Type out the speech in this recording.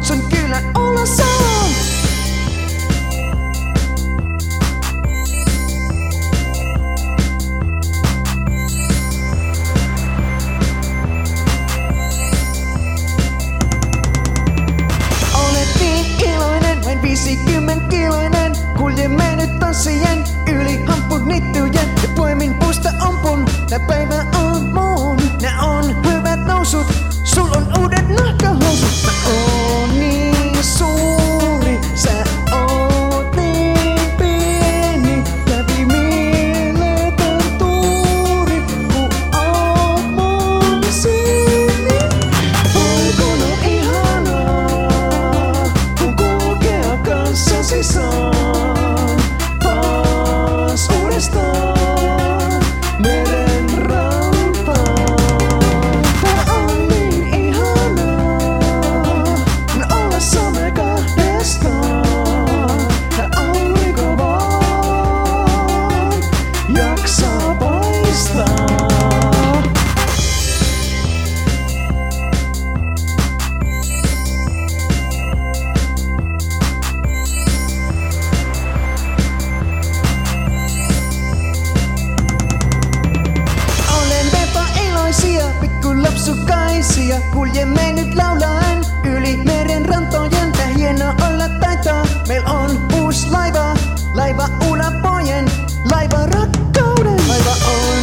kutsun kyllä Oulasalaan. Olet niin iloinen, vain 50-kiloinen. Kuljemme nyt tanssien yli hampun nittyjen ja poimin puusta ampun. Tää päivä on mun, nää on hyvät nousut. Sul on uudet nahkahousut. Mä oon niin suuri, sä oot niin pieni. Kävi mieletön tuuri, kun oot mun silmi. Poikona ihanaa, kun kulkea kanssasi saan. Taas uudestaan meren rantaan. Tää on niin ihanaa, kun ollessa me kahdestaan. Tää aurinko vaan jaksaa paistaa. Pikkulapsukaisia, kuljemme nyt laulaen yli meren rantojen. Tää hieno olla taitaa, meil on uusi laiva, laiva Uulapojen, laiva rakkauden. Laiva on